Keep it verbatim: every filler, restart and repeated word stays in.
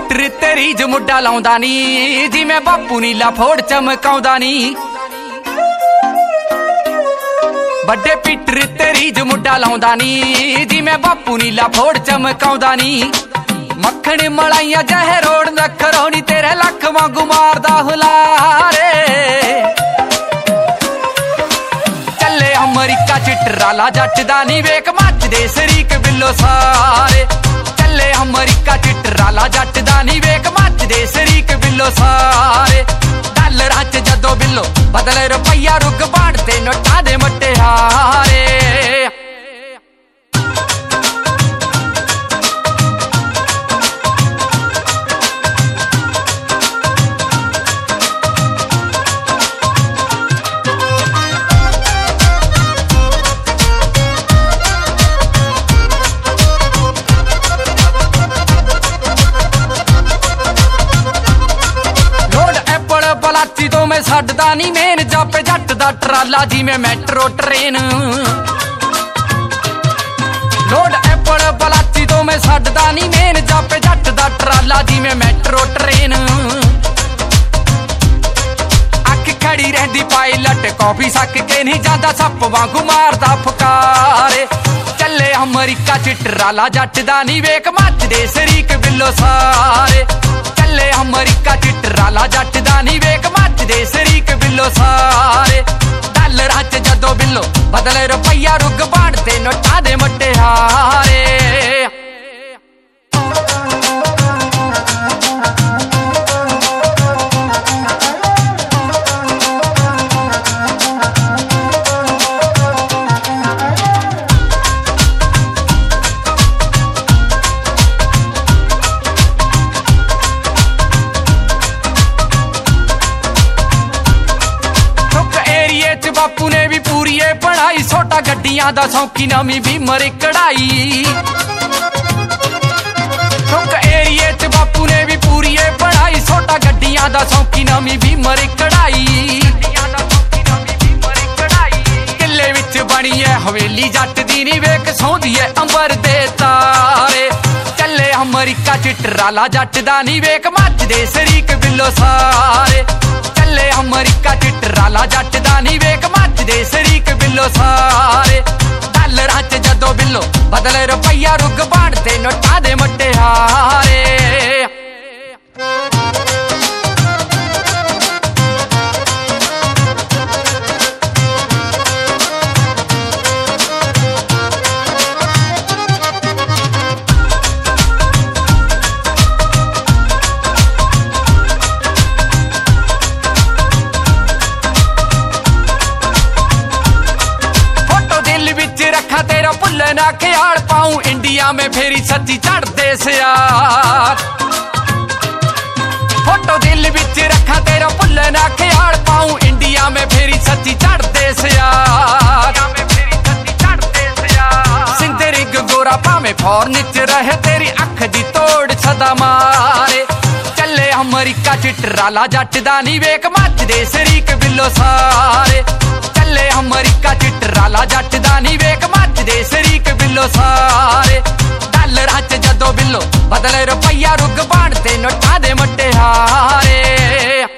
Peter तेरी ज मुड्डा लाउंदा नी जिवें बापू नीला फोड़ चमकाउंदा नी। बड़े पीटर तेरी ज मुड्डा लाउंदा नी जिवें बापू नीला फोड़ चमकाउंदा नी। मक्खण मलाइया जह रोड नखरौनी तेरे लख वांगू मारदा हुलारे। चले अमरीका चिटराला जट दा नी वेख मचदे शरीक बिल्लो सारे। चले अमरीका चिटराला जट दा नी वेख मचदे शरीक बिल्लो सारे। डॉलरां च जदों बिल्लो बदले रुपया रुग बाणदे नोटां दे मट्टे हारे। पलाची तो मैं छड्डदा नी मेन जापे जट दा ट्राला जिवें मैट्रो ट्रेन। लोड एप्पल पलाची तो मैं छड्डदा नी मेन जापे जट दा ट्राला जिवें मैट्रो ट्रेन। अख खड़ी रहिंदी पायलट कॉफी सक के नहीं जांदा सप वांगू मारदा फकारे। चले अमरीका चिटराला जट दा नी वेख मचदे शरीक बिल्लो सारे। चले अमरीका चिटराला जट दा नी वेख मचदे शरीक बिल्लो सारे। डॉलरां च जदों बिल्लो बदले रुपया रुग बाणदे नोटां दे मट्टे हारे। बापू ने भी पूरी पढ़ाई छोटा गड्डियां दा सौखी नवीं बीमर कढ़ाई। चुक एरिए च बापू ने भी पूरी पढ़ाई छोटा गड्डियां दा सौखी नवीं बीमर कढ़ाई। किले विच बनी है हवेली जट दी नी वेख सौंदी है अंबर दे तारे। चले अमरीका चिटराला जट दा नी वेख मचदे शरीक बिल्लो सारे। चले अमरीका चिटराला जट दा नी वेख मचदे शरीक बिल्लो सारे। डॉलरां च जदों बिल्लो बदले रुपया रुग बाणदे नोटां दे मट्टे हारे। तेरा भुल्ले ना ख्याल पाऊं इंडिया में फेरी सच्ची चढ़दे सियार। फोटो दिल विच रखा तेरा भुल्ले ना ख्याल पाऊं इंडिया में फेरी सच्ची चढ़दे सियार। सिंधे रिंग गोरा भावें फॉरन च रहे तेरी अख दी तोड़ सदा मारे। चले अमरीका चिटराला जट दा नी वेख मचदे शरीक बिल्लो सारे। चले अमरीका चिटराला जट दा नी वेख मचदे शरीक बिल्लो सारे। डॉलरां च जदों बिल्लो बदले रुपया रुग बाणदे नोटां दे मट्टे हारे।